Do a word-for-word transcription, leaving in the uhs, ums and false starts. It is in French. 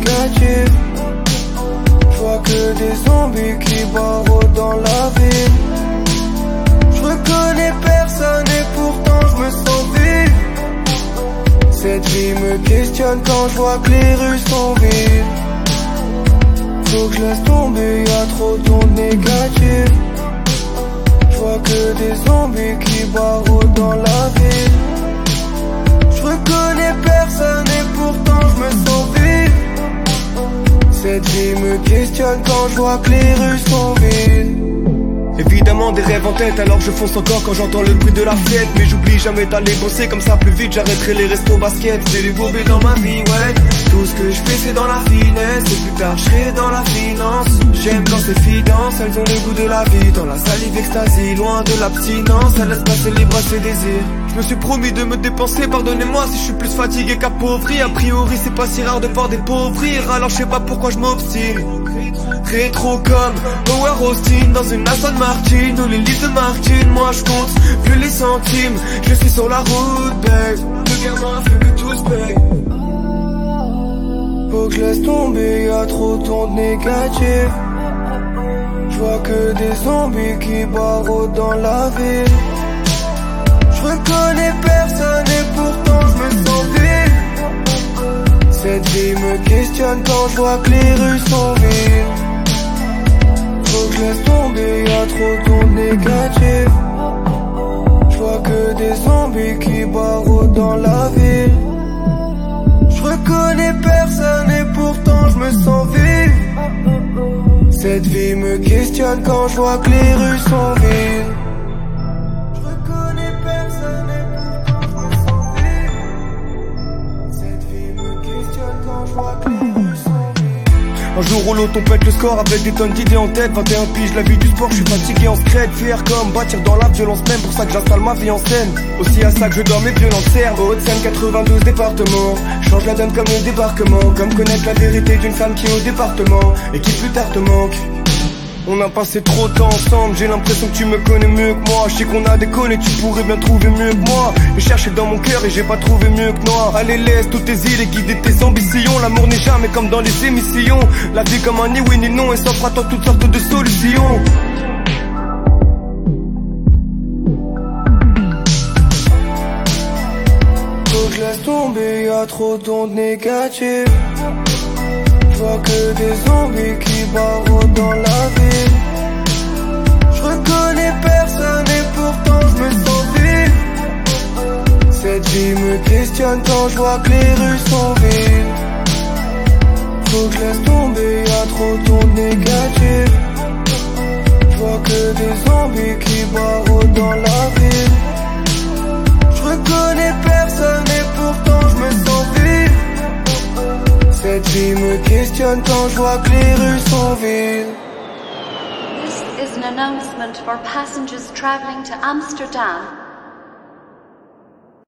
négatif. J'vois que des zombies qui barrent dans la ville. J'reconnais personne et pourtant j'me sens vivre. Cette vie me questionne quand j'vois que les rues sont vides. Faut que je laisse tomber, y'a trop d'ondes négatives. J'vois que des zombies qui barrent dans la ville. J'reconnais personne et pourtant j'me sens vivre. Cette vie me questionne quand j'vois que les rues sont vides. Évidemment des rêves en tête alors je fonce encore quand j'entends le bruit de la fête. Mais j'oublie jamais d'aller bosser comme ça plus vite j'arrêterai les restos basket. C'est les bobés dans ma vie ouais. Tout ce que je fais c'est dans la finesse. Et plus tard je serai dans la finance. J'aime quand ces filles dansent, elles ont le goût de la vie. Dans la salive extasie, loin de l'abstinence. Elles laissent passer libre à ses désirs. Je me suis promis de me dépenser, pardonnez-moi si je suis plus fatigué qu'appauvri. A priori c'est pas si rare de voir des pauvrir. Alors je sais pas pourquoi je m'obstine. Rétro comme Howard Austin dans une Aston Martin ou les livres de Martin. Moi je compte plus les centimes. Je suis sur la route babe. Le gamin fait que tout se paye. Faut que je laisse tomber, y'a trop d'ondes négatives. J'vois que des zombies qui barrent dans la ville. J'reconnais personne et pourtant j'me sens vivre. Cette vie me questionne quand j'vois que les rues sont vides. Faut que je laisse tomber, y'a trop d'ondes négatives. J'vois que des zombies qui barrent dans la ville. J'reconnais personne et pourtant j'me sens vivre. Cette vie me questionne quand j'vois que les rues sont vides. J'reconnais personne et pourtant j'me sens vivre. Cette vie me questionne quand j'vois que les rues sont vides. Un jour au lot on pète le score avec des tonnes d'idées en tête. vingt et un piges, la vie du sport, je suis fatigué en scred. Fier comme bâtir dans la violence même, pour ça que j'installe ma vie en scène. Aussi à ça que je dois mes violences servent. Haute-Seine, quatre-vingt-douze départements. Change la donne comme le débarquement. Comme connaître la vérité d'une femme qui est au département et qui plus tard te manque. On a passé trop de temps ensemble, j'ai l'impression que tu me connais mieux que moi. Je sais qu'on a déconné, tu pourrais bien trouver mieux que moi. J'ai cherché dans mon cœur et j'ai pas trouvé mieux que noir. Allez laisse toutes tes îles et guider tes ambitions. L'amour n'est jamais comme dans les émissions. La vie comme un ni oui ni non et s'offre à toi toutes sortes de solutions. Faut que je laisse tomber, y'a trop d'ondes négatives. J'vois que des zombies qui barrent dans la ville. J'reconnais personne et pourtant j'me sens vivre. Cette vie me questionne quand j'vois que les rues sont vides. Faut que je laisse tomber, y'a trop d'ondes négatives. J'vois que des zombies qui barrent dans la ville. J'reconnais personne et pourtant j'me sens vivre. Cette vie me questionne quand j'vois que les rues sont vides. This is an announcement for passengers traveling to Amsterdam.